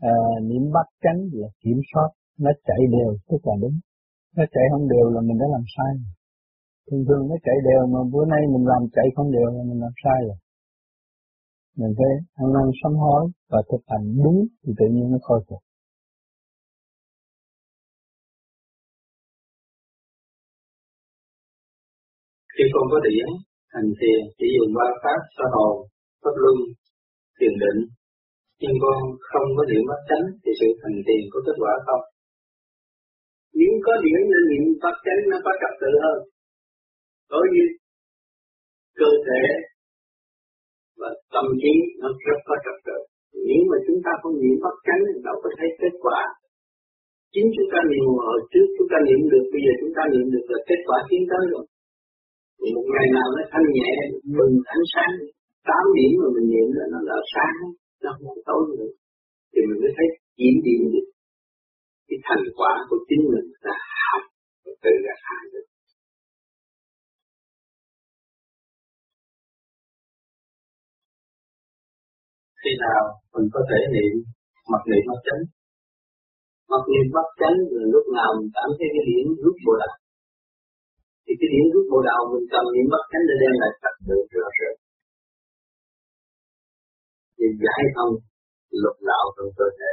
niệm bắt chánh là kiểm soát, nó chạy đều tức là đúng, nó chạy không đều là mình đã làm sai. Thường thường nó chạy đều mà bữa nay mình làm chạy không đều là mình làm sai rồi. Mình phải ăn năn sám hối và thực hành đúng thì tự nhiên nó khôi phục. Khi con có điển hành thiền chỉ dùng ba pháp soi hồn, pháp luân, thiền định, nhưng con không có niệm bắt chánh thì sự hành thiền có kết quả không? Nếu có điển nên niệm bắt chánh nó có trật tự hơn. Đối với cơ thể và tâm trí nó rất có trật tự. Nếu mà chúng ta không niệm bắt chánh thì đâu có thấy kết quả. Chính chúng ta niệm hồi trước chúng ta niệm được, bây giờ chúng ta niệm được là kết quả tiến tới rồi. Một ngày nào nó thanh nhẹ, bừng ánh sáng, 8 điểm mà mình niệm là nó là sáng, nó không tối nữa. Thì mình mới thấy kiểm điểm được cái thành quả của chính mình là học và tự gặt hái được. Khi nào mình có thể niệm mặc niệm bắt chánh? Mặc niệm bắt chánh là lúc nào mình cảm thấy cái điểm rút bộ đạo. Thì cái điểm rút bộ đạo mình cần niệm bắt chánh để đem lại trật tự rõ rệt. Để giải thông lục đạo trong cơ thể.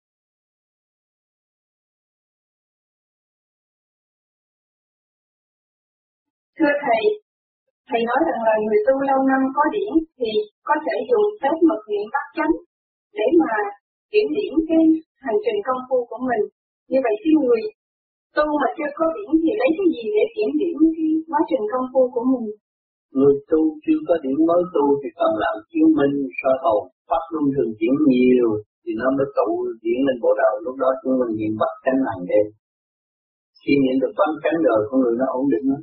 Thưa Thầy, Thầy nói rằng là người tu lâu năm có điển thì có thể dùng phép mật niệm bắt chánh để mà kiểm điểm cái hành trình công phu của mình. Như vậy cái người tu mà chưa có điển thì lấy cái gì để kiểm điểm cái quá trình công phu của mình? Người tu chưa có điểm mới tu thì cần làm chứng minh soi hồn, pháp luân thường chuyển nhiều thì nó mới tụ điển lên bộ đầu. Lúc đó chúng mình niệm bắt chánh hàng đêm. Khi niệm được bắt chánh rồi con người nó ổn định đó.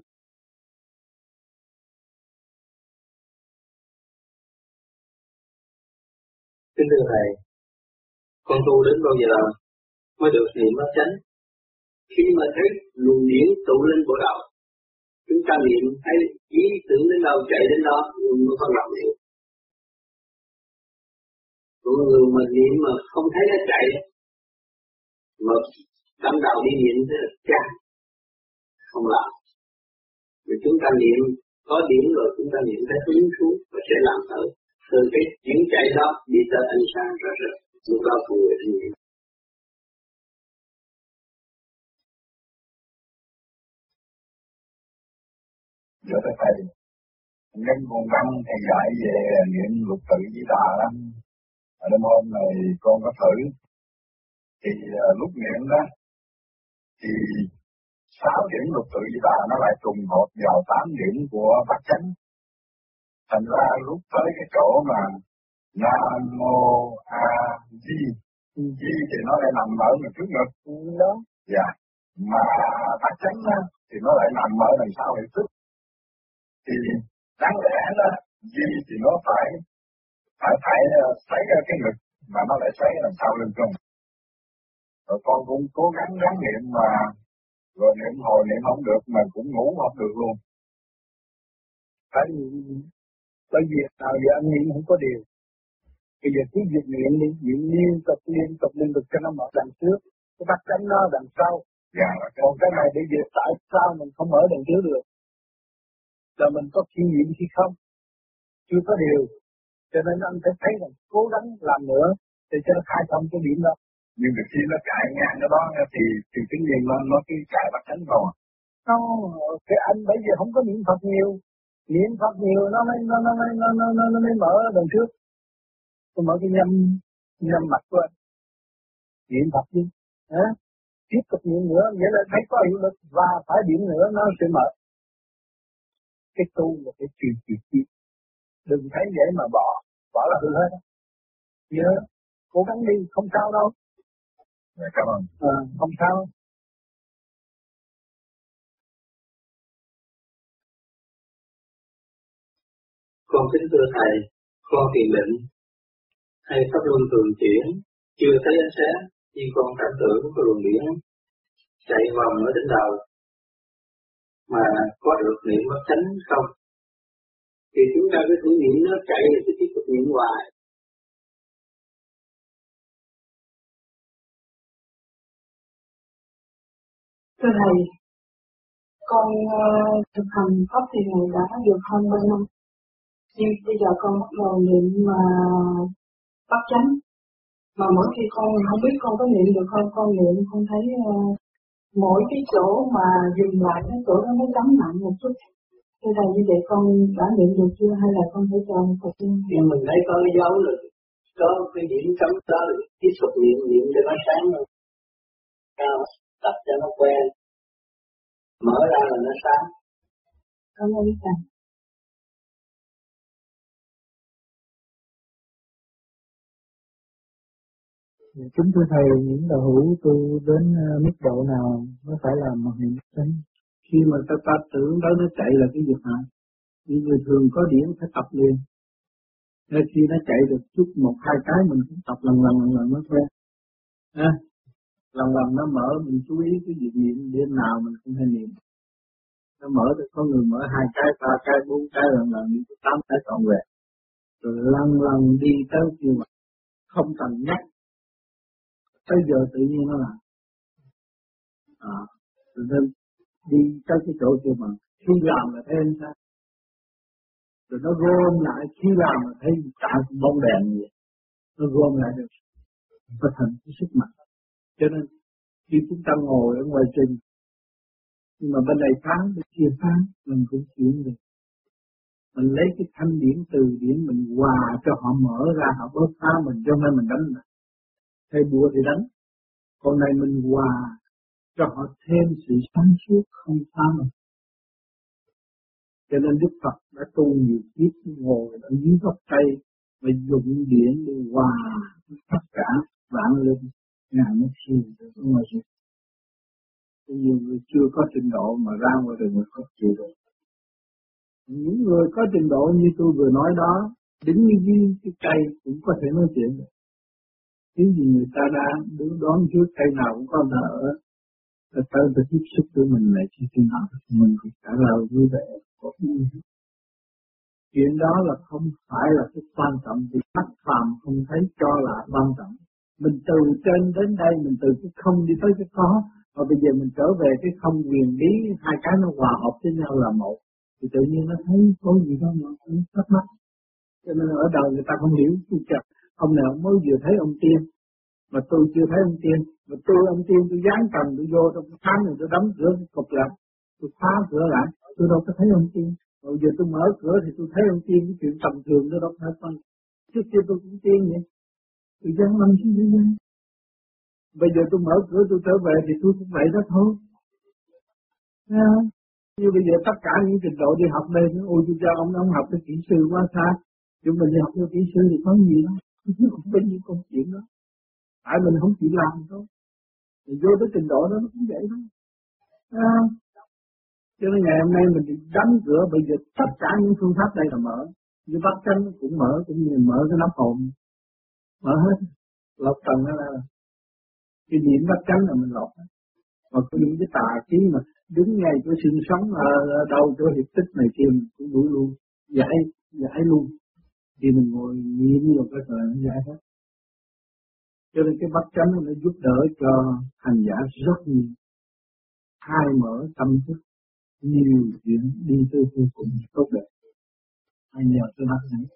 Kính thưa Thầy, con tu đến bao giờ mới được niệm bắt chánh? Khi mà thấy luồng điển tụ lên bộ đầu, chúng ta niệm thấy ý tưởng đến đâu chạy đến đó mới bắt đầu niệm. Còn người mà niệm mà không thấy nó chạy, mà tâm đầu đi niệm thế là chán, không làm. Vì chúng ta niệm có điển rồi chúng ta niệm thấy hứng thú và sẽ làm thử. Từ cái chuyển chạy đó đi tới ánh sáng rõ rệt, lúc đó con người thanh niệm. Cho Thầy, nhân con văn Thầy dạy về niệm lục tự Di Đà lắm. Ở đêm hôm này con có thử, thì lúc niệm đó, thì 6 điểm lục tự Di Đà nó lại trùng hợp vào 8 điểm của Bát Chánh. Thành ra lúc tới cái chỗ mà Nam Mô A Di, Di thì nó lại nằm ở mặt trước ngực đó. Dạ. Mà Bát Chánh đó, thì nó lại nằm ở đằng sau hệ thức. Thì đáng lẽ đó, Di thì nó phải xoáy ra cái ngực, mà nó lại xoáy đằng sau lưng con. Rồi con cũng cố gắng gắng niệm mà, rồi niệm hồi niệm không được mà cũng ngủ không được luôn. Bởi vì nào giờ anh niệm không có điều. Bây giờ cứ việc niệm đi, niệm liên tục cho nó mở đằng trước, cái bắt chánh nó đằng sau. Dạ, còn cái này bây giờ tại sao mình không mở đằng trước được? Là mình có kinh nghiệm hay không? Chưa có điều. Cho nên anh phải thấy rằng cố gắng làm nữa để cho nó khai thông cái điểm đó. Nhưng mà khi nó chạy ngang cái đó thì tự nhiên nó cứ chạy bắt chánh rồi. Cái anh bây giờ không có niệm Phật nhiều. Niệm Phật nhiều nó mới mở đằng trước. Tôi mở cái nhâm mặt của anh. Niệm Phật đi. Tiếp tục niệm nữa, nghĩa là thấy có hiệu lực và phải niệm nữa nó sẽ mở. Cái tu là cái chuyện. Đừng thấy vậy mà bỏ là hư hết. Nhớ, cố gắng đi, không sao đâu. Dạ, cảm ơn. Không sao. Con kính thưa Thầy, con thiền định hay pháp luân thường chuyển, chưa thấy ánh sáng, nhưng con cảm tưởng có luồng điển chạy vòng ở đỉnh đầu, mà có được niệm bắt chánh không? Thì chúng ta cứ thử niệm nó chạy thì tiếp tục niệm hoài. Thưa Thầy, con thực hành pháp thiền này đã được hơn 3 năm. Nhưng bây giờ con bắt đầu niệm bắt chánh. Mà mỗi khi con không biết con có niệm được không, con niệm con thấy mỗi cái chỗ mà dừng lại cái chỗ đó nó chấm nặng một chút. Thưa Thầy, như vậy con đã niệm được chưa hay là con phải chờ một chút? Khi mình thấy có cái dấu là có cái điểm cấm đó là tiếp tục niệm cho nó sáng thôi. Tập cho nó quen, mở ra là nó sáng. Cảm ơn Thầy. Kính thưa Thầy, những đạo hữu tu đến mức độ nào mới phải làm một niệm chánh? Khi mà ta tưởng đó nó chạy là cái việc hả? Những người thường có điểm phải tập liền. Nên khi nó chạy được chút một hai cái mình cũng tập lần nó quen. Lần nó mở mình chú ý cái việc niệm đêm nào mình cũng hay niệm. Nó mở được có người mở 2 cái, 3 cái, 4 cái lần đi 8 cái trọn vẹn. Rồi lần đi tới kia mà không cần nhắc. Tới giờ tự nhiên nó làm. Rồi nên đi tới cái chỗ kia mà khi làm là thấy anh sao. Rồi nó gom lại, khi làm là thấy cả bóng đèn vậy. Nó gom lại được. Nó thành cái sức mạnh. Cho nên khi chúng ta ngồi ở ngoài trình, nhưng mà bên này phán, bên kia phán, mình cũng chuyển được. Mình lấy cái thanh điển từ điển mình hòa cho họ mở ra, họ bớt phá mình, cho nên mình đánh lại. Thay bùa thì đánh. Còn này mình hòa cho họ thêm sự sáng suốt không phá mình. Cho nên Đức Phật đã tu nhiều kiếp ngồi ở dưới gốc cây và dụng điển để hòa tất cả vạn linh. Ngài mới siêu được ở ngoài rừng. Nhiều người chưa có trình độ mà ra ngoài đường mới có chịu được. Những người có trình độ như tôi vừa nói đó, đứng như dưới cái cây cũng có thể nói chuyện được. Cái gì người ta đã đứng đón trước cây nào cũng có thở, tới tiếp xúc với mình này khi nào mình cũng trả lời vui vẻ. Chuyện đó là không phải là cái quan trọng, vì mắt phàm không thấy cho là quan trọng. Mình từ trên đến đây, mình từ cái không đi tới cái có, và bây giờ mình trở về cái không quyền lý, hai cái nó hòa hợp với nhau là một, thì tự nhiên nó thấy có gì đó mà cũng thắc mắc. Cho nên ở đời người ta không hiểu, tôi chặt, ông nào mới vừa thấy ông Tiên, mà tôi chưa thấy ông Tiên, mà ông Tiên tôi dán cần tôi vô trong cái khám này tôi đóng cửa cái cục lại, tôi phá cửa lại, tôi đâu có thấy ông Tiên. Rồi giờ tôi mở cửa thì tôi thấy ông Tiên, cái chuyện tầm thường tôi đâu phải phân. Trước kia tôi cũng Tiên vậy, tôi dán lâm xuống dưới đây. Bây giờ tôi mở cửa tôi trở về thì tôi cũng vậy đó thôi. Như bây giờ tất cả những trình độ đi học đây, ôi tôi cho ông học cái kỹ sư quá xa. Chúng mình đi học cái kỹ sư thì có gì đó, cũng bao nhiêu công chuyện đó. Tại mình không chịu làm thôi. Thì vô tới trình độ đó nó cũng vậy thôi. Cho nên ngày hôm nay mình bị đóng cửa, bây giờ tất cả những phương pháp đây là mở. Như bát chánh cũng mở, cũng như mở cái nắp hồn. Mở hết, lọc trần nó ra. Cái điểm bát chánh là mình lọc hết. Mà có những cái tà khí mà đứng ngay chỗ xương sống ở đâu chỗ hiệp tích này kia mình cũng đủ luôn. Giải luôn. Thì mình ngồi nghiêng vào cái thời nó giải hết. Cho nên cái bát chánh nó giúp đỡ cho hành giả rất nhiều. Khai mở tâm thức. Nhiều chuyện đi tới vô cùng tốt đẹp. Hãy nhờ tôi bác chánh.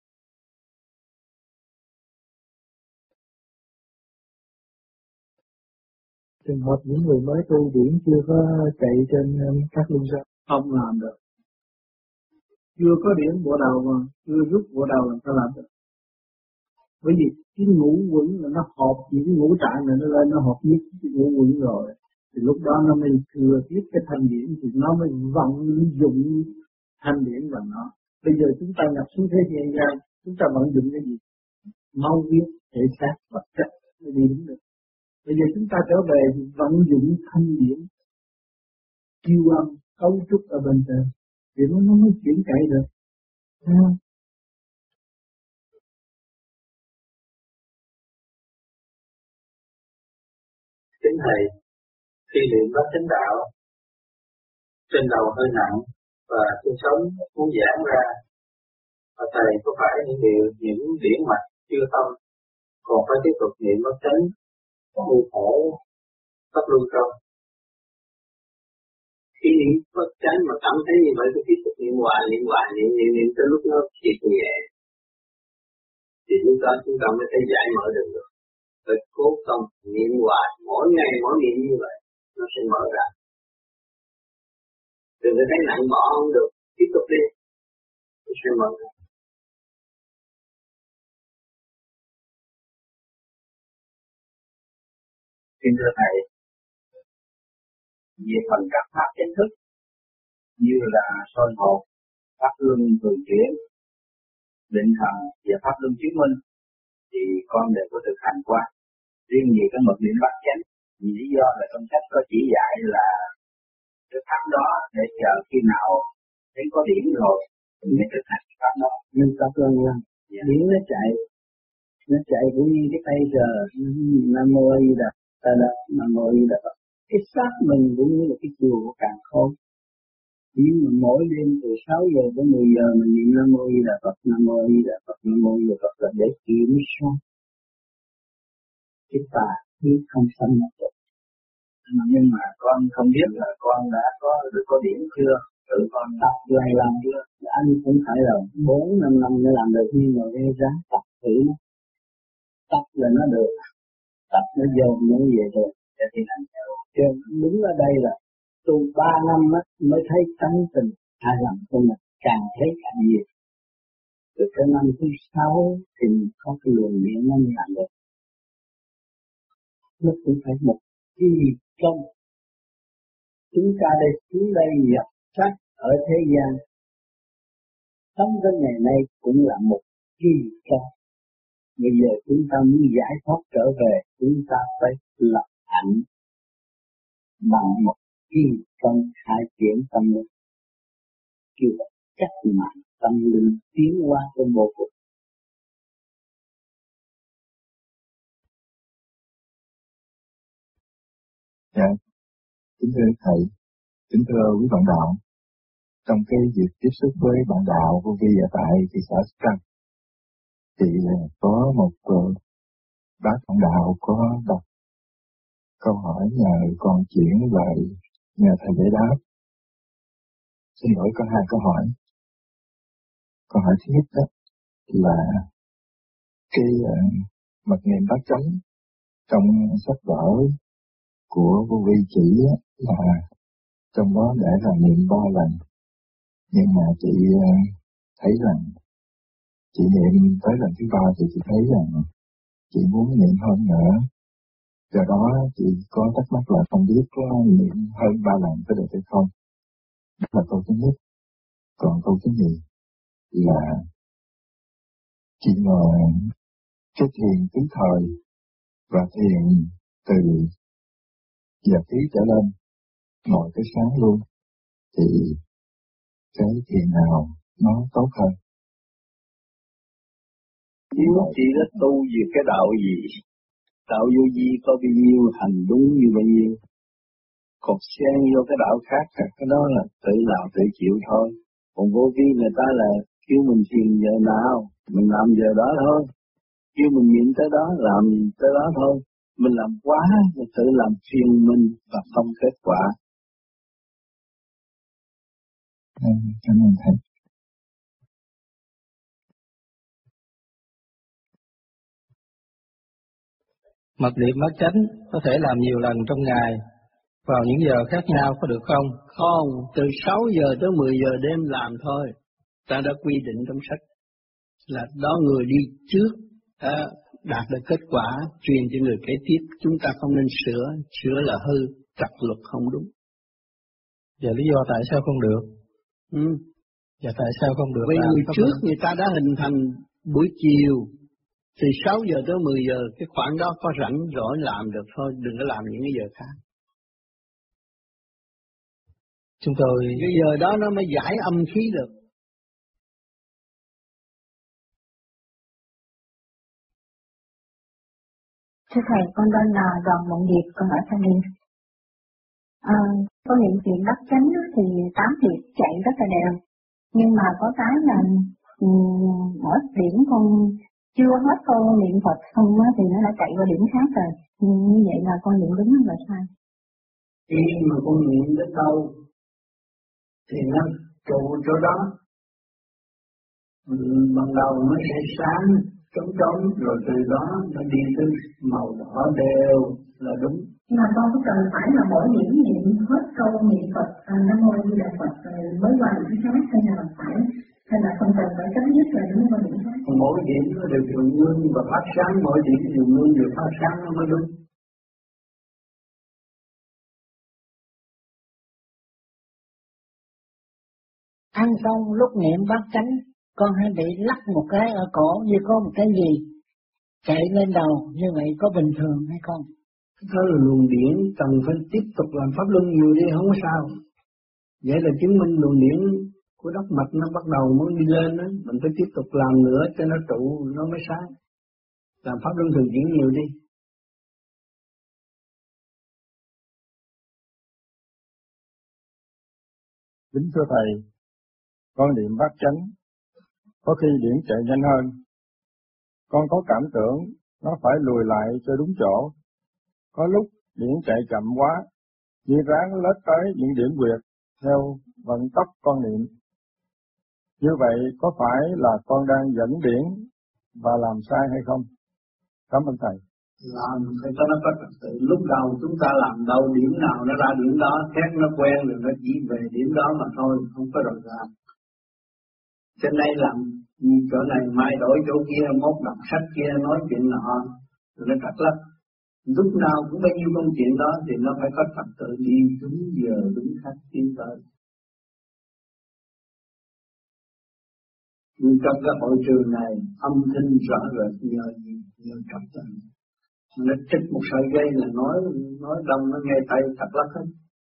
Trường hợp những người mới tu điển chưa có chạy trên các luân xa. Không làm được. Chưa có điển bộ đầu mà, chưa rút bộ đầu làm sao làm được. Bởi vì cái ngũ quẩn là nó hợp những cái ngũ tạng này nó lên nó hợp nhất cái ngũ quẩn rồi. Thì lúc đó nó mới thừa tiếp cái thanh điển thì nó mới vận dụng thanh điển vào nó. Bây giờ chúng ta nhập xuống thế gian, chúng ta vận dụng cái gì? Mau viết, thể xác, vật chất mới đi đến được. Bây giờ chúng ta trở về thì vận dụng thanh điển, chiêu âm, cấu trúc ở bên trên, thì nó mới chuyển chạy được. Kính Thầy, khi niệm bát chánh đạo, trên đầu hơi nặng và xương sống muốn giãn ra, và Thầy có phải những điển mạch chưa thông, còn phải tiếp tục niệm bát chánh, như khổ, pháp luân không? Khi niệm bất chánh mà cảm thấy như vậy, cứ tiếp tục niệm hoài, niệm tới lúc nó triệt nhẹ. Thì lúc đó chúng ta mới thấy giải mở được. Phải cố công niệm hoài, mỗi ngày mỗi niệm như vậy, nó sẽ mở ra. Đừng có thấy nặng bỏ không được, tiếp tục đi, nó sẽ mở ra. Kính thưa Thầy, về phần các pháp chính thức như là soi hồn, pháp luân thường chuyển, định thần và pháp luân chứng minh thì con đều có thực hành qua. Riêng về cái mật niệm bát chánh, vì lý do là trong sách có chỉ dạy là cái pháp đó để chờ khi nào thấy có điểm rồi mình mới thực hành pháp đó. Nhưng pháp luân là điểm nó chạy cũng như cái tay giờ Nam Mô A Di Đà Phật, Nam Mô A Di Đà Phật. Cái xác mình cũng như là cái chùa của càn khôn. Nhưng mà mỗi đêm từ 6 giờ đến 10 giờ mình niệm Nam Mô A Di Đà Phật, Nam Mô A Di Đà Phật, Nam Mô A Di Đà Phật là để kiểm soát cái tà khí không sanh được. Nhưng mà con không biết là con đã có điểm chưa, tự con tập lại làm chưa. Anh cũng phải là 4-5 năm mới làm được, nhưng mà cái ráng tập thử nó. Tập là nó được, tập nó vô nó về rồi để thi hành theo. Chứ đúng ở đây là tu 3 năm mới thấy tánh tình hài lòng của mình, càng thấy càng nhiều. Từ cái năm thứ 6 thì mình có cái luồng điện nó làm được. Nó cũng phải một cái công. Chúng ta đây xuống đây nhập sắc ở thế gian, sống đến ngày nay cũng là một kỳ công. Bây giờ chúng ta muốn giải thoát trở về, chúng ta phải lập hạnh bằng một kỳ công khai triển tâm linh. Kêu là cách mạng tâm linh tiến hóa trong vô cùng. Dạ, kính thưa Thầy, kính thưa quý bạn đạo, trong cái việc tiếp xúc với bạn đạo vô vi ở tại thị xã Sóc Trăng, thì có một bác bạn đạo có đọc câu hỏi nhờ con chuyển lại nhờ Thầy giải đáp. Xin lỗi, có 2 câu hỏi. Câu hỏi thứ nhất đó là cái mật niệm bát chánh trong sách vở của vô vi chỉ là trong đó để là niệm 3 lần, nhưng mà chị thấy rằng chị niệm tới lần thứ 3 thì chị thấy rằng chị muốn niệm hơn nữa, do đó chị có thắc mắc là không biết có niệm hơn 3 lần có được hay không. Đó là câu thứ nhất. Còn câu thứ nhì là chị ngồi cái thiền tứ thời và thiền từ giờ tí trở lên, ngồi tới sáng luôn, thì cái thiền nào nó tốt hơn? Nếu chị đã tu về cái đạo gì, đạo vô vi có bao nhiêu hành đúng như bao nhiêu. Còn xen vô cái đạo khác, cái đó là tự làm tự chịu thôi. Còn vô vi người ta là kêu mình thiền giờ nào, mình làm giờ đó thôi. Kêu mình niệm tới đó, làm tới đó thôi. Mình làm quá, mình tự làm phiền mình và không kết quả. Cảm ơn Thầy. Mật niệm bát chánh có thể làm nhiều lần trong ngày, vào những giờ khác nhau có được không? Không, từ 6 giờ tới 10 giờ đêm làm thôi. Ta đã quy định trong sách là đó người đi trước đạt được kết quả, truyền cho người kế tiếp. Chúng ta không nên sửa là hư, trật luật không đúng. Giờ lý do tại sao không được? Và tại sao không được? Vì người trước người ta đã hình thành buổi chiều, từ 6 giờ tới 10 giờ, cái khoảng đó có rảnh rỗi làm được thôi, đừng có làm những cái giờ khác. Chúng tôi... Cái giờ đó nó mới giải âm khí được. Thưa Thầy, con tên là Đoàn Mộng Điệp, con ở Thanh Niên. Con niệm chuyện đắc chánh thì 8 việc chạy rất là đều. Nhưng mà có cái là ở điểm con chưa hết câu niệm Phật xong thì nó đã chạy qua điểm khác rồi. Như vậy là con niệm đúng hay là sai? Khi mà con niệm đến đâu thì nó trụ chỗ đó. Ban đầu nó sẽ sáng trống rồi từ đó nó đi tới màu đỏ đều là đúng. Mà con có cần phải là mỗi niệm hết câu niệm Phật Nam Mô A Di Đà Phật mới qua niệm khác hay là không cần phải chấm dứt là đúng qua niệm khác? Mỗi điểm nó đều dùng ngưng và phát sáng, mỗi điểm dùng ngưng và phát sáng nó mới đúng. Ăn xong lúc niệm bát chánh, con hay bị lắc một cái ở cổ như có một cái gì chạy lên đầu, như vậy có bình thường hay không? Đó là luồng điển, cần phải tiếp tục làm pháp luân nhiều đi, không có sao. Vậy là chứng minh luồng điển của đốc mạch nó bắt đầu muốn đi lên đó, mình phải tiếp tục làm nữa cho nó trụ, nó mới sáng. Làm pháp luân thường chuyển nhiều đi. Kính thưa Thầy, con niệm bát chánh, có khi điển chạy nhanh hơn. Con có cảm tưởng nó phải lùi lại cho đúng chỗ. Có lúc điển chạy chậm quá, như ráng lết tới những điểm quyệt theo vận tốc con niệm. Như vậy có phải là con đang dẫn điển và làm sai hay không? Cảm ơn Thầy. Làm phải cho nó có trật tự. Lúc đầu chúng ta làm đâu điểm nào nó ra điểm đó, xét nó quen rồi nó chỉ về điểm đó mà thôi, không có rồi ra. Cho nên làm chỗ này mai đổi chỗ kia, mốt đọc sách kia nói chuyện nọ, rồi nó cắt lắm. Lúc nào cũng bao nhiêu công chuyện đó thì nó phải có trật tự, đi đúng giờ đúng khách tiến tới. Nhưng trong cái hội trường này âm thanh rõ rệt nhờ trật tự. Nó trích một sợi dây là nói đông nó nghe tay thật lắm hết.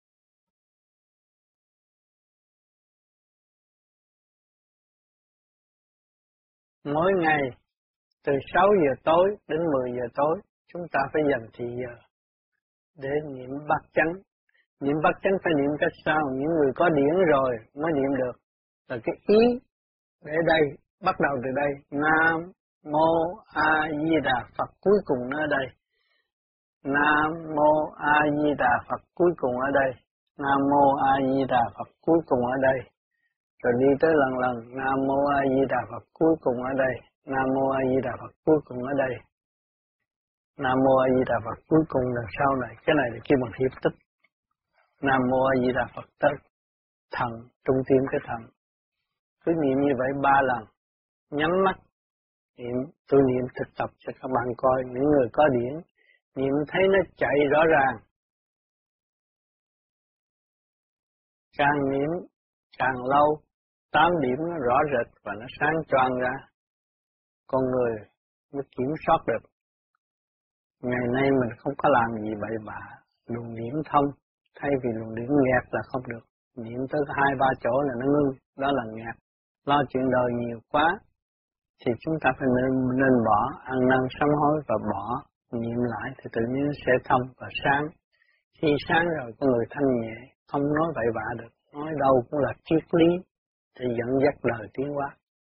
Mỗi ngày từ 6 giờ tối đến 10 giờ tối chúng ta phải dành thì giờ để niệm bát chánh. Niệm bát chánh phải niệm cách sao? Những người có điển rồi mới niệm được. Là cái ý để đây, bắt đầu từ đây. Nam Mô A Di Đà Phật, cuối cùng nó ở đây. Nam Mô A Di Đà Phật, cuối cùng ở đây. Nam Mô A Di Đà Phật, cuối cùng ở đây. Rồi đi tới lần Nam Mô A Di Đà Phật, cuối cùng ở đây. Nam Mô A Di Đà Phật, cuối cùng ở đây. Nam Mô A Di Đà Phật, cuối cùng đằng sau này. Cái này là kêu bằng hiệp tích. Nam Mô A Di Đà Phật tới thần, trung tim cái thần. Cứ niệm như vậy 3 lần. Nhắm mắt niệm, tôi niệm thực tập cho các bạn coi. Những người có điển niệm thấy nó chạy rõ ràng. Càng niệm càng lâu, 8 điểm nó rõ rệt và nó sáng choang ra. Con người mới kiểm soát được. Ngày nay mình không có làm gì bậy bạ, luồng điển thông, thay vì luồng điển nghẹt là không được. Niệm tới 2-3 chỗ là nó ngưng, đó là nghẹt. Lo chuyện đời nhiều quá, thì chúng ta phải nên bỏ, ăn năn sám hối và bỏ, niệm lại thì tự nhiên sẽ thông và sáng. Khi sáng rồi con người thanh nhẹ, không nói bậy bạ được, nói đâu cũng là triết lý để dẫn dắt đời tiến hóa.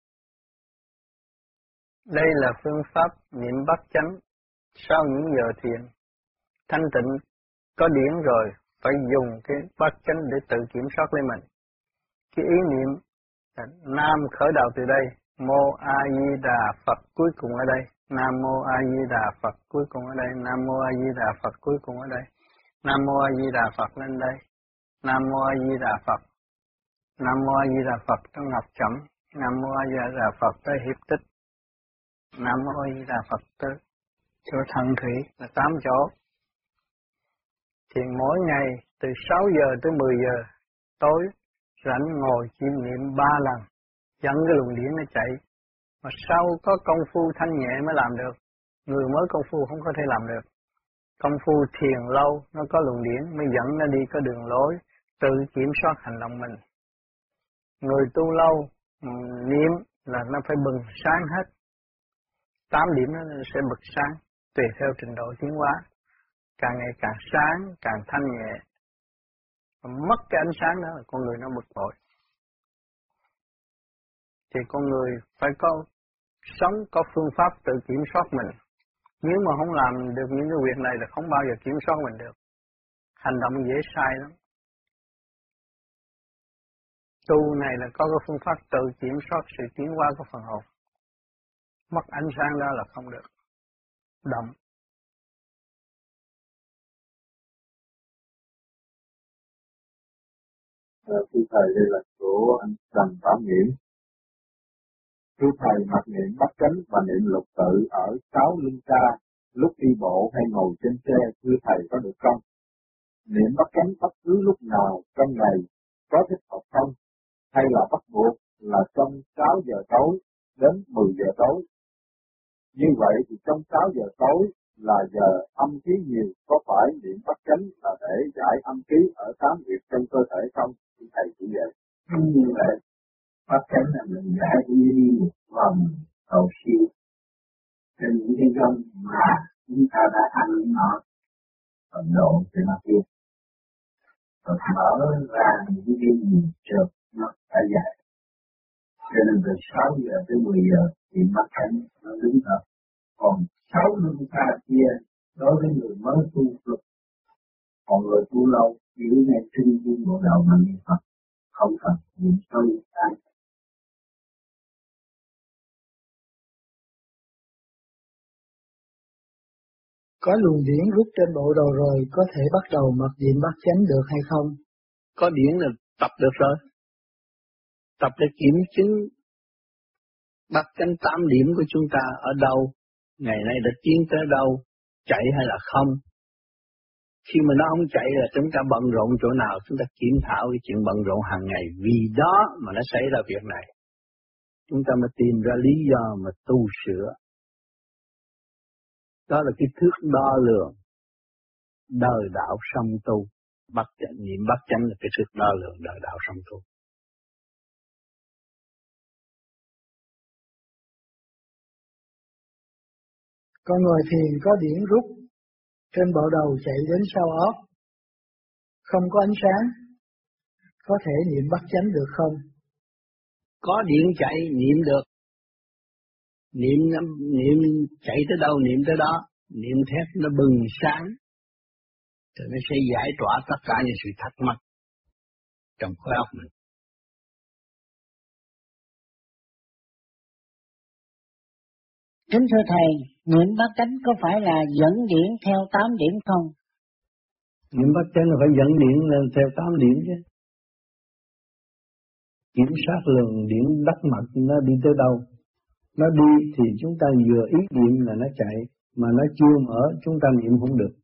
Đây là phương pháp niệm bát chánh sau những giờ thiền. Thanh tịnh có điển rồi, phải dùng cái bát chánh để tự kiểm soát lấy mình. Cái ý niệm là Nam khởi đầu từ đây, Mô A Di Đà Phật cuối cùng ở đây. Nam Mô A Di Đà Phật cuối cùng ở đây. Nam Mô A Di Đà Phật cuối cùng ở đây. Nam Mô A Di Đà Phật lên đây. Nam Mô A Di Đà Phật. Nam Mô A Di Đà Phật trong ngọc chẩm. Nam Mô A Di Đà Phật tới hiệp tích. Nam Mô A Di Đà Phật tới chỗ thần thủy là 8 chỗ. Thì mỗi ngày từ 6 giờ tới 10 giờ tối rảnh ngồi chiêm niệm 3 lần, dẫn cái luồng điển nó chạy. Mà sau có công phu thanh nhẹ mới làm được. Người mới công phu không có thể làm được. Công phu thiền lâu nó có luồng điển mới dẫn nó đi có đường lối, tự kiểm soát hành động mình. Người tu lâu niệm là nó phải bừng sáng hết. 8 điểm nó sẽ bật sáng tùy theo trình độ tiến hóa. Càng ngày càng sáng, càng thanh nhẹ. Và mất cái ánh sáng đó là con người nó bực bội. Thì con người phải có sống có phương pháp tự kiểm soát mình. Nếu mà không làm được những cái việc này là không bao giờ kiểm soát mình được. Hành động dễ sai lắm. Tu này là có cái phương pháp tự kiểm soát sự tiến hóa của phần hồn. Mất ánh sáng đó là không được. Động. Thưa thầy, đây là của anh Trần Bảo Nghĩa. Thưa thầy, mặc niệm bắt chánh và niệm lục tự ở 6 linh ca lúc đi bộ hay ngồi trên xe, thưa thầy có được không? Niệm bắt chánh bất cứ lúc nào trong ngày có thích hợp không? Hay là bắt buộc là trong 6 giờ tối đến 10 giờ tối? Như vậy thì trong 6 giờ tối là giờ âm khí nhiều, có phải niệm bắt chánh là để giải âm khí ở 8 huyệt trong cơ thể không? Thì thầy chỉ vậy. Như vậy, bắt chánh là mình giải đi một vòng cầu siêu trên những cái gông mà chúng ta đã ăn nó phần độ trên mặt kia. Rồi mở ra những cái gì trượt nó đã giải. Cho nên từ 6 giờ tới 10 giờ thì bắt chánh nó đứng hợp. Còn 6 linh ca kia đối với người mới tu lực, còn người tu lâu giữ ngay trên viên bộ đầu mà niệm Phật, không cần niệm sâu tan. Có luồng điển rút trên bộ đầu rồi, có thể bắt đầu mặc niệm bắt chánh được hay không? Có điển là tập được rồi. Tập để kiểm chứng bắt chánh 8 điểm của chúng ta ở đâu, ngày nay đã tiến tới đâu, chạy hay là không. Khi mà nó không chạy là chúng ta bận rộn chỗ nào, chúng ta kiểm thảo cái chuyện bận rộn hàng ngày, vì đó mà nó xảy ra việc này. Chúng ta mới tìm ra lý do mà tu sửa. Đó là cái thước đo lường đời đạo song tu. Niệm bắt chánh là cái thước đo lường đời đạo song tu. Con ngồi thiền có điển rút trên bộ đầu chạy đến sau óc, không có ánh sáng, có thể niệm bắt chánh được không? Có điện chạy niệm được. Niệm chạy tới đâu niệm tới đó, niệm thép nó bừng sáng, rồi nó sẽ giải tỏa tất cả những sự thắc mắc trong khối óc mình. Kính thưa thầy, niệm bắt chánh có phải là dẫn điển theo 8 điểm không? Niệm bắt chánh là phải dẫn điển lên theo 8 điểm chứ. Kiểm soát luồng điển đắc mật nó đi tới đâu. Nó đi thì chúng ta vừa ý niệm là nó chạy, mà nó chưa mở chúng ta niệm không được.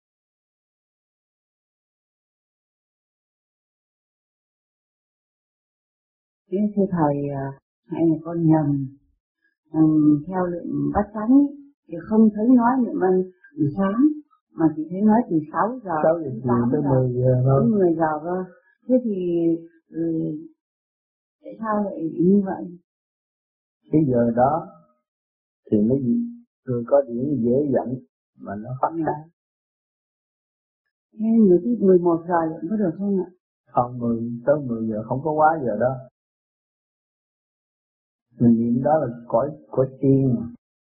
Kính thưa thầy, hay là con nhầm, theo lệnh bắt chánh thì không thấy nói niệm ân từ sáng, mà chỉ thấy nói từ 6 giờ đến 8 tới giờ, 10 giờ thôi. đến 10 giờ cơ. Thế thì tại sao lại như vậy? Cái giờ đó thì mới người có điển dễ dẫn mà nó phát sáng. Thế người tí 11 giờ lại có được không ạ? Không, tới 10 giờ không có quá giờ đó. Mình niệm đó là cõi tiên mà.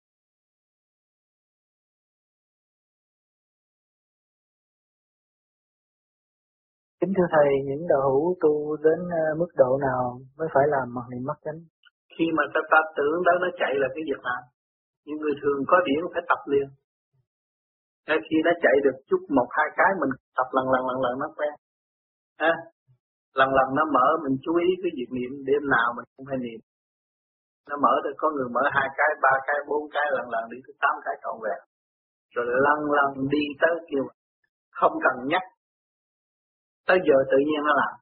Kính thưa thầy, những đạo hữu tu đến mức độ nào mới phải làm mặc niệm bắt chánh? Khi mà ta tưởng đó nó chạy là cái việc nào? Những người thường có điển phải tập liền. Khi nó chạy được chút 1-2 cái mình tập lần nó quen. Lần nó mở mình chú ý cái việc niệm, đêm nào mình cũng phải niệm. Nó mở được, có người mở 2 cái, 3 cái, 4 cái, lần đi tới 8 cái trọn vẹn. Rồi lần đi tới kêu không cần nhắc. Tới giờ tự nhiên nó làm.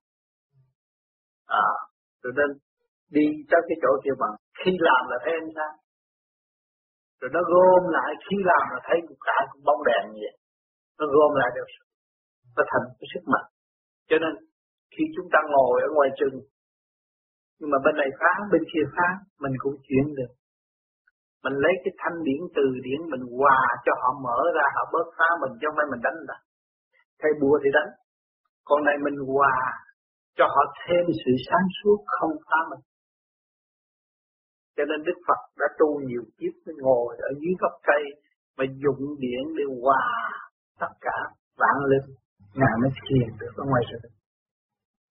Rồi nên đi tới cái chỗ kia bằng khi làm là thấy ánh sáng. Rồi nó gom lại, khi làm là thấy cả bóng đèn như vậy. Nó gom lại được, nó thành cái sức mạnh. Cho nên khi chúng ta ngồi ở ngoài chừng, nhưng mà bên này phá, bên kia phá, mình cũng chuyển được. Mình lấy cái thanh điển từ điển mình hòa cho họ mở ra, họ bớt phá mình, chứ không phải mình đánh ta. Thay bùa thì đánh. Còn này mình hòa cho họ thêm sự sáng suốt, không phá mình. Cho nên Đức Phật đã tu nhiều kiếp mới ngồi ở dưới gốc cây mà dụng điển để hòa tất cả vạn linh, Ngài mới thiền được ở ngoài rừng.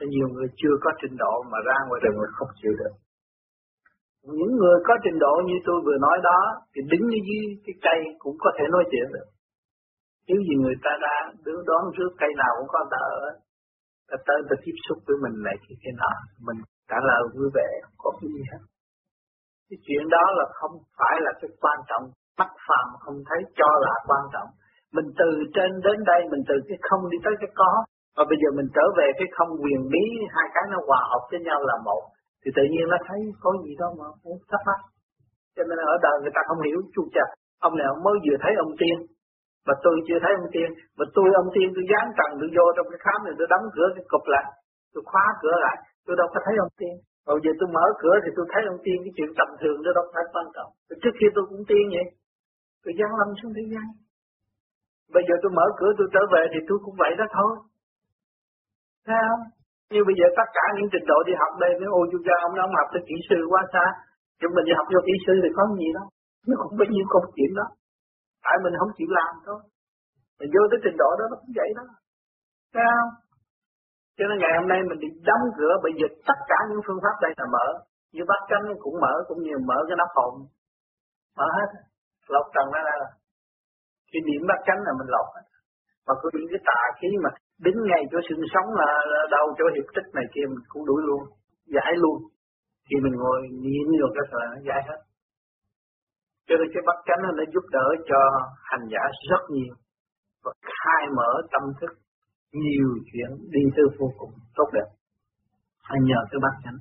Nhiều người chưa có trình độ mà ra ngoài đời mà không chịu được. Những người có trình độ như tôi vừa nói đó thì đứng ở dưới cái cây cũng có thể nói chuyện được. Nếu gì người ta ra đoán trước cây nào cũng có ta ở, ta tới ta tiếp xúc với mình này cái nào, mình trả lời vui vẻ, không có cái gì hết. Cái chuyện đó là không phải là cái quan trọng, mắt phàm không thấy cho là quan trọng. Mình từ trên đến đây, mình từ cái không đi tới cái có, và bây giờ mình trở về cái không quyền bí, hai cái nó hòa hợp với nhau là một, thì tự nhiên nó thấy có gì đó mà cũng thắc mắc. Cho nên ở đời người ta không hiểu chu chặt. Ông này ông mới vừa thấy ông tiên, mà tôi chưa thấy ông tiên, mà ông tiên tôi dán trần tôi vô trong cái khám này, tôi đóng cửa cái cục lại, tôi khóa cửa lại, tôi đâu có thấy ông tiên. Bây giờ tôi mở cửa thì tôi thấy ông tiên, cái chuyện tầm thường đó đâu phải quan trọng. Trước khi tôi cũng tiên vậy, tôi giáng lâm xuống thế gian. Bây giờ tôi mở cửa tôi trở về thì tôi cũng vậy đó thôi. Thấy không? Như bây giờ tất cả những trình độ đi học đây, với ôi chú cha ông học tới kỹ sư quá xa. Chúng mình đi học vô kỹ sư thì có gì đâu. Nó cũng bấy nhiêu công chuyện đó. Tại mình không chịu làm thôi. Mình vô tới trình độ đó nó cũng vậy đó. Thấy không? Cho nên ngày hôm nay mình đi đóng cửa, bây giờ tất cả những phương pháp đây là mở. Như bát chánh cũng mở, cũng như mở cái nắp hồn. Mở hết. Lọc trần nó ra. Khi niệm bát chánh là mình lọc hết. Mà có những cái tà khí mà đứng ngay chỗ xương sống là đâu chỗ hiệp tích này kia mình cũng đuổi luôn, giải luôn. Khi mình ngồi niệm vô cái là nó giải hết. Cho nên cái bát chánh nó giúp đỡ cho hành giả rất nhiều và khai mở tâm thức nhiều chuyện đi tới vô cùng tốt đẹp. Phải nhờ cái bát chánh.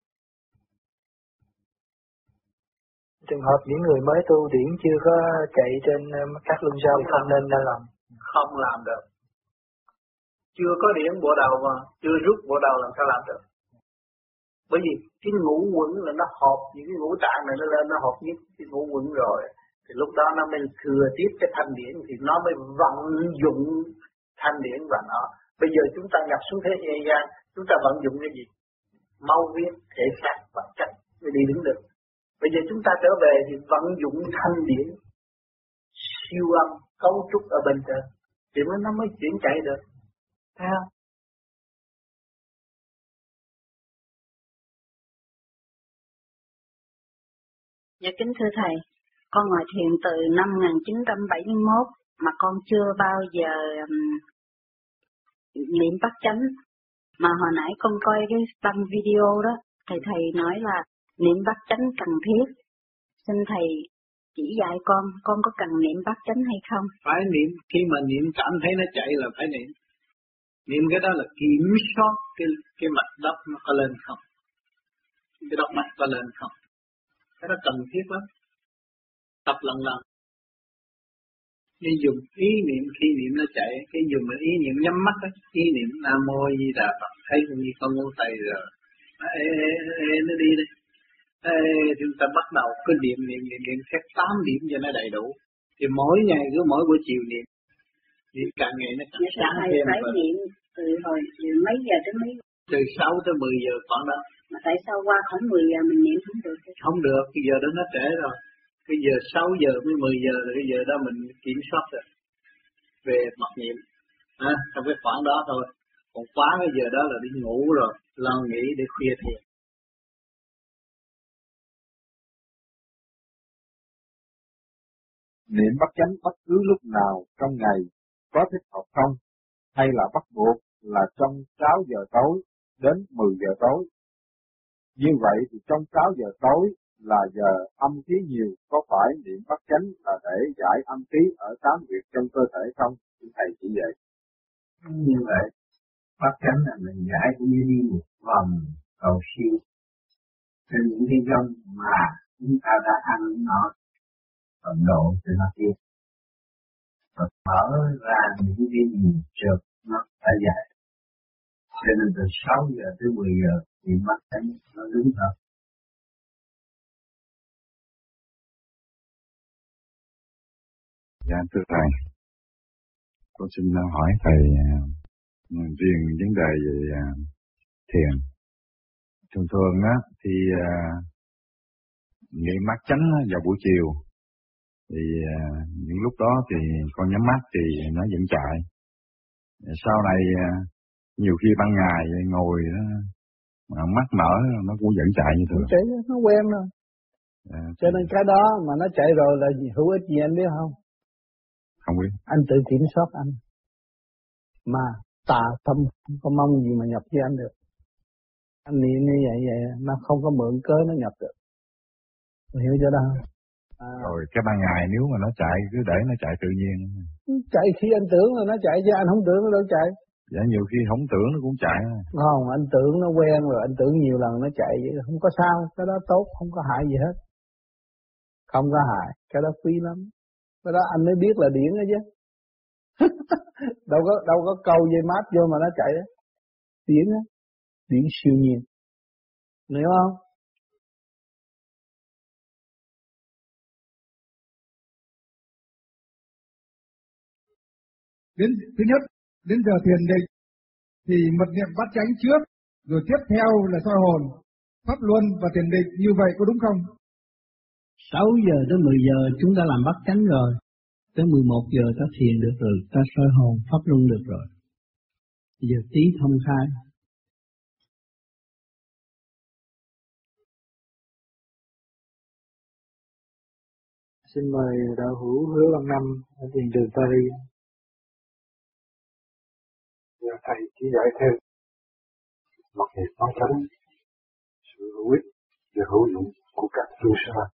Trường hợp những người mới tu điển chưa có chạy trên các luân sao thì không nên làm. Không làm được. Chưa có điển bộ đầu mà, chưa rút bộ đầu làm sao làm được. Bởi vì cái ngũ quẩn là nó hợp, những cái ngũ tạng này nó lên nó hợp nhất cái ngũ quẩn rồi. Thì lúc đó nó mới thừa tiếp cái thanh điển thì nó mới vận dụng thanh điển và nó. Bây giờ chúng ta nhập xuống thế gian, chúng ta vận dụng cái gì? Mau viết, thể xác và chất mới đi đứng được. Bây giờ chúng ta trở về thì vận dụng thanh điển, siêu âm, cấu trúc ở bên trên, thì nó mới chuyển chạy được. Thấy không? Dạ kính thưa Thầy, con ngồi thiền từ năm 1971 mà con chưa bao giờ niệm bát chánh. Mà hồi nãy con coi cái băng video đó, Thầy nói là niệm bát chánh cần thiết. Xin Thầy chỉ dạy con có cần niệm bát chánh hay không? Phải niệm, khi mà niệm cảm thấy nó chạy là phải niệm. Niệm cái đó là kiểm soát cái mặt đất nó có lên không. Cái đốc mắt có lên không. Cái đó cần thiết lắm. Tập lần lần. Đi dùng ý niệm khi niệm nó chạy, cái dùng ý niệm nhắm mắt ấy, ý niệm Nam Mô Di Đà Phật, thấy cũng như con ngón tay rồi. Nó đi đây. Chúng ta bắt đầu cứ niệm xét 8 điểm cho nó đầy đủ. Thì mỗi ngày cứ mỗi buổi chiều niệm. Niệm càng ngày nó càng sáng thêm. Phải niệm từ hồi mấy giờ tới mấy giờ? Từ 6 tới 10 giờ khoảng đó. Mà tại sao qua khoảng 10 giờ mình niệm không được? Không được, cái giờ đó nó trễ rồi. Cái giờ 6 giờ với 10 giờ là cái giờ đó mình kiểm soát rồi. Về mặc niệm. Trong cái khoảng đó thôi. Còn quá cái giờ đó là đi ngủ rồi. Lo nghĩ để khuya thiền. Niệm bát chánh bất cứ lúc nào trong ngày có thích hợp không? Hay là bắt buộc là trong 6 giờ tối đến 10 giờ tối? Như vậy thì trong 6 giờ tối là giờ âm khí nhiều, có phải niệm bát chánh là để giải âm khí ở 8 huyệt trong cơ thể không? Thầy chỉ vậy. Như vậy, bát chánh là mình giải cũng như đi một vòng cầu siêu trên những cái dông mà chúng ta đã ăn nó vận độ cho nó tiếp. Và mở ra những cái gì trượt nó đã giải. Cho nên từ 6 giờ tới 10 giờ thì bát chánh nó đúng thật. Dạ thưa Thầy, con xin hỏi Thầy riêng vấn đề về thiền. Thường á thì niệm bát chánh vào buổi chiều, thì những lúc đó thì con nhắm mắt thì nó vẫn chạy. Sau này Nhiều khi ban ngày ngồi mà mắt mở nó cũng vẫn chạy như thường. Chạy nó quen rồi. Cho nên cái đó mà nó chạy rồi là hữu ích gì anh biết không? Không biết. Anh tự kiểm soát anh. Mà tà tâm không có mong gì mà nhập với anh được. Anh niệm như vậy nó không có mượn cớ nó nhập được. Mình hiểu chưa đâu? Rồi cái ban ngày nếu mà nó chạy cứ để nó chạy tự nhiên. Chạy khi anh tưởng là nó chạy chứ anh không tưởng nó đâu chạy. Dạ nhiều khi không tưởng nó cũng chạy. Không, anh tưởng nó quen rồi, anh tưởng nhiều lần nó chạy vậy không có sao, cái đó tốt, không có hại gì hết. Không có hại, cái đó quý lắm. Cái đó anh mới biết là điển đó chứ. đâu có câu dây mát vô mà nó chạy á. Điển á, điển siêu nhiên. Hiểu không? Thứ nhất, đến giờ thiền định thì mật niệm bát chánh trước, rồi tiếp theo là soi hồn, pháp luân và thiền định, như vậy có đúng không? 6 giờ tới 10 giờ chúng ta làm bát chánh rồi, tới 11 giờ ta thiền được rồi, ta soi hồn pháp luân được rồi. Bây giờ tí thông khai. Xin mời đạo hữu Hứa Văn Năm ở thiền đường Paris. Nhờ thầy chỉ dạy thêm mặc niệm bát chánh, sự hữu ích và hữu dụng của các phương pháp.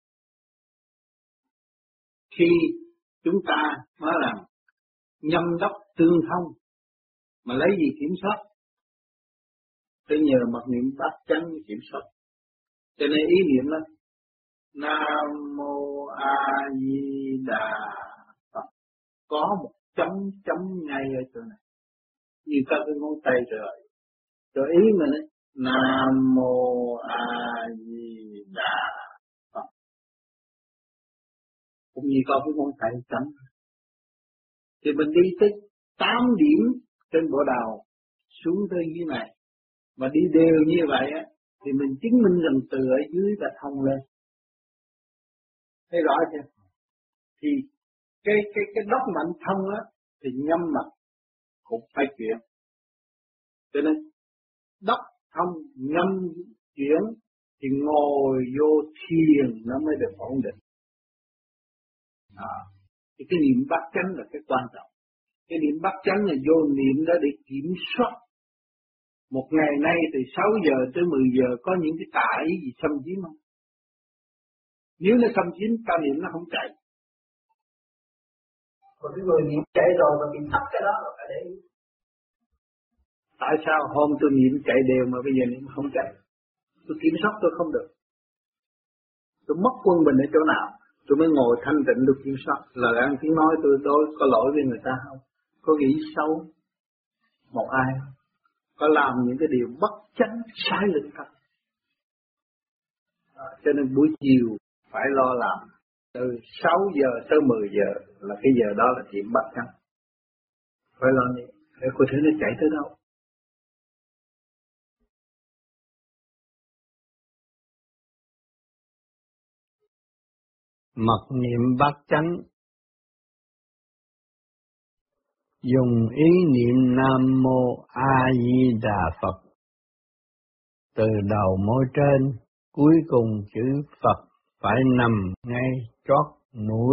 Khi chúng ta nói rằng nhâm đốc tương thông, mà lấy gì kiểm soát? Tôi nhờ mặc niệm bát chánh kiểm soát. Cho nên ý niệm là Nam Mô A Di Đà Phật, có một chấm ngay ở chỗ này, như các cái ngón tay rồi ý mình ấy, Nam Mô A Di Đà Phật, cũng như có cái ngón tay chấm. Thì mình đi tới 8 điểm trên bộ đầu xuống tới dưới này, mà đi đều như vậy á, thì mình chứng minh rằng từ ở dưới đã thông lên. Thấy rõ chưa? Thì cái đốc mạnh thông á thì nhâm mặt cũng phải chuyển. Cho nên đốc thông nhâm chuyển thì ngồi vô thiền nó mới được ổn định. Thì cái niệm bát chánh là cái quan trọng. Cái niệm bát chánh là vô niệm đó để kiểm soát. Một ngày nay từ 6 giờ tới 10 giờ có những cái tà ý gì xâm chiếm không? Nếu nó xâm chiếm, ta niệm nó không chạy. Còn cái người niệm chạy rồi mà bị thấp cái đó là phải để ý. Tại sao hôm tôi niệm chạy đều mà bây giờ niệm không chạy? Tôi kiểm soát tôi không được. Tôi mất quân bình ở chỗ nào? Tôi mới ngồi thanh tịnh được kiểm soát. Lời ăn tiếng nói tôi có lỗi với người ta không? Có nghĩ xấu một ai? Có làm những cái điều bất chánh sai lệch không? Cho nên buổi chiều phải lo làm. Từ 6 giờ tới 10 giờ là cái giờ đó là chuyện bắt chánh. Phải lo gì? Để coi thử nó chạy tới đâu. Mặc niệm bát chánh, dùng ý niệm Nam Mô A Di Đà Phật, từ đầu môi trên cuối cùng chữ Phật phải nằm ngay chót mũi.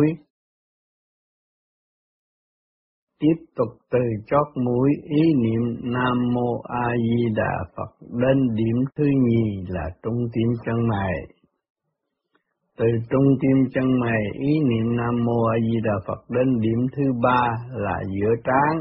Tiếp tục từ chót mũi ý niệm Nam Mô A Di Đà Phật đến điểm thứ nhì là trung tim chân mày. Từ trung tim chân mày ý niệm Nam Mô A Di Đà Phật đến điểm thứ 3 là giữa trán.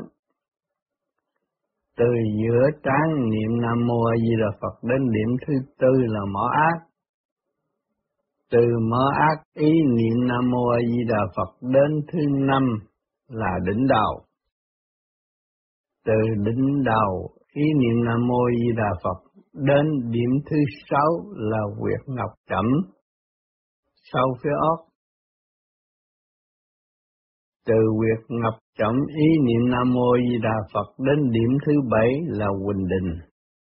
Từ giữa trán niệm Nam Mô A Di Đà Phật đến điểm thứ 4 là mỏ ác. Từ mỏ ác ý niệm Nam Mô A Di Đà Phật đến thứ 5 là đỉnh đầu. Từ đỉnh đầu ý niệm Nam Mô A Di Đà Phật đến điểm thứ 6 là huyệt ngọc trẩm sau phía óc. Từ huyệt ngọc trẩm ý niệm Nam Mô A Di Đà Phật đến điểm thứ 7 là huỳnh đình.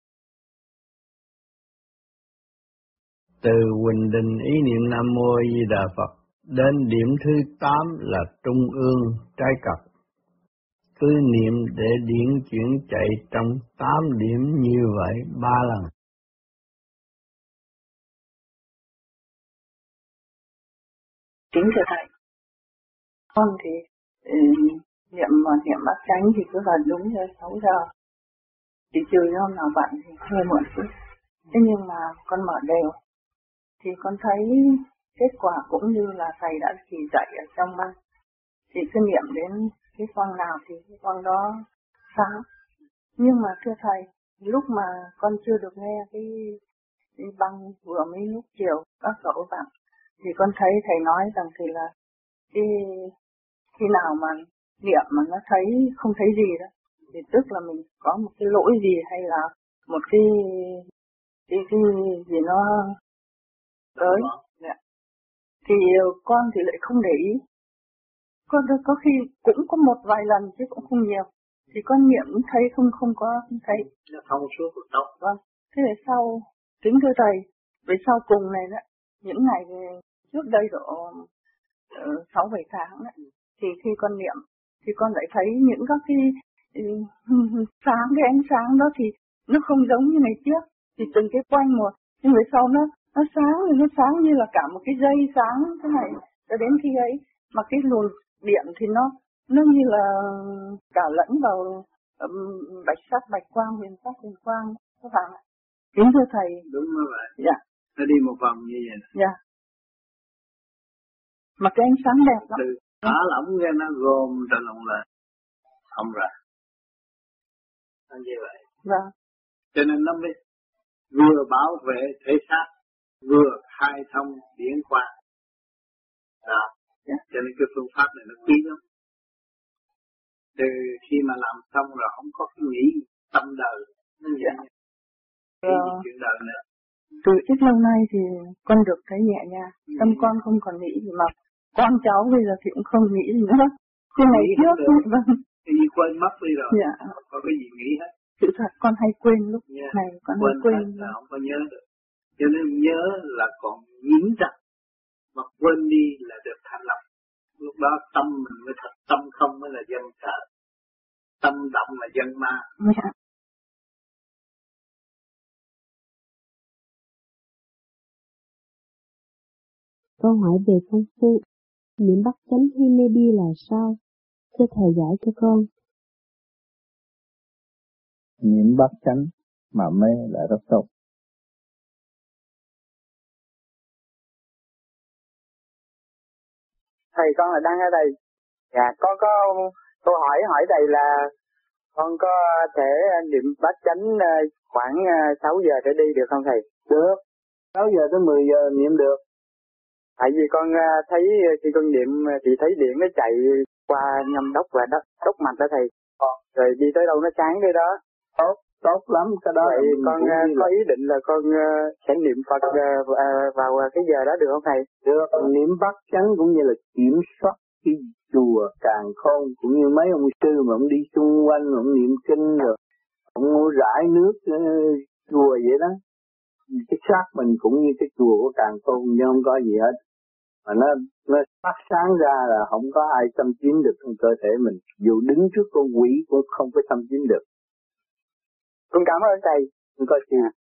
Từ huỳnh đình ý niệm Nam Mô A Di Đà Phật đến điểm thứ 8 là trung ương trái cật. cứ niệm để điển chuyển chạy trong 8 điểm như vậy 3 lần. Kính thưa thầy, con thì niệm bát chánh thì cứ là đúng giờ 6 giờ, chỉ trừ hôm nào bạn thì hơi muộn chút. Thế nhưng mà con mở đều thì con thấy kết quả cũng như là thầy đã chỉ dạy ở trong băng, thì cứ niệm đến cái quang nào thì cái quang đó sáng. Nhưng mà thưa thầy, lúc mà con chưa được nghe cái băng vừa mấy lúc chiều các cậu bạn, thì con thấy thầy nói rằng thì là khi nào mà niệm mà nó thấy không thấy gì đó, thì tức là mình có một cái lỗi gì hay là một cái gì nó tới. Thì con thì lại không để ý. Con có khi cũng có một vài lần chứ cũng không nhiều. Thì con niệm thấy không thấy. Nó thông suốt được đâu. Vâng. Thế về sau, kính thưa thầy, về sau cùng này đó, những ngày trước đây độ 6-7 tháng đó, thì khi con niệm thì con lại thấy những các cái sáng, cái ánh sáng đó thì nó không giống như ngày trước, thì từng cái quanh một, nhưng về sau nó sáng như là cả một cái dây sáng thế này, cho đến khi ấy mà cái luồng điện thì nó như là cả lẫn vào bạch sắc, bạch quang, huyền sắc, huyền quang các bạn ạ. Kính thưa thầy. Đúng rồi vậy. Dạ. Nó đi một vòng như vậy. Dạ. Mà cái ánh sáng đẹp lắm. Từ thả lỏng ra nó gom trở lộn lại, không ra. Nó như vậy. Vâng. Cho nên nó mới vừa bảo vệ thể xác, vừa khai thông điển quang. Đó. Yeah. Cho nên cái phương pháp này nó quý lắm. Từ khi mà làm xong rồi không có cái nghĩ tâm đời. Nó vậy. Chuyện đời nữa. Từ ít lâu nay thì con được thấy nhẹ nhàng, tâm con không còn nghĩ gì mà con cháu bây giờ thì cũng không nghĩ gì nữa. Cái ngày trước, vâng. Cái gì quên mất đi rồi. Dạ. Không có cái gì nghĩ hết. Sự thật con hay quên lúc này, con hay quên. Là không có nhớ được. Cho nên nhớ là còn nhiễm trật, mà quên đi là được thanh lập. Lúc đó tâm mình mới thật, tâm không mới là dân sợ, tâm động là dân ma. Dạ. Câu hỏi về công phu, niệm bắt chánh hay mê đi là sao? Thưa thầy giải cho con. Niệm bắt chánh mà mê là rất tốt. Thầy con là Đăng ở đây. Dạ, con có câu hỏi thầy là con có thể niệm bát chánh khoảng 6 giờ để đi được không thầy? Được, 6 giờ tới 10 giờ niệm được. Tại vì con thấy khi con niệm thì thấy điện nó chạy qua nhâm đốc và đốc mạch đó thầy. Rồi đi tới đâu nó sáng tới đó. Tốt lắm cái đó. Vậy con có ý định là con sẽ niệm Phật vào cái giờ đó được không thầy? Được, niệm bát chánh cũng như là kiểm soát cái chùa càn khôn, cũng như mấy ông sư mà ông đi xung quanh, ông niệm kinh rồi ông rải nước chùa vậy đó. Cái xác mình cũng như cái chùa của càn khôn nhưng không có gì hết. Mà nó phát sáng ra là không có ai xâm chiếm được trong cơ thể mình. Dù đứng trước con quỷ cũng không có xâm chiếm được. Con cảm ơn thầy. Không có gì.